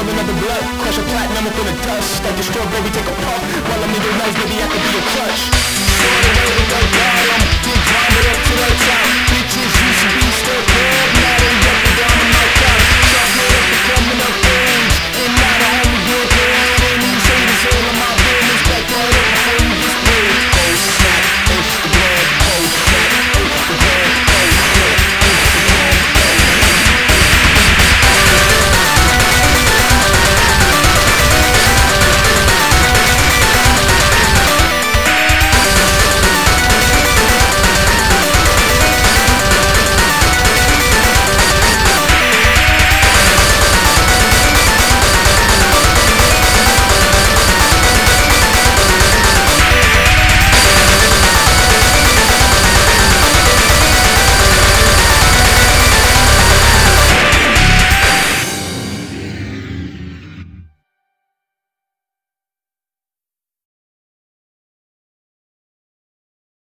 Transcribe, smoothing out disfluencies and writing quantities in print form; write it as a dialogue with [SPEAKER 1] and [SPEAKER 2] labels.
[SPEAKER 1] carving of the blood. Crush a platinum within the dust. Like the strawberry, take a puff. While I'm in your nose, baby, I could be a crush.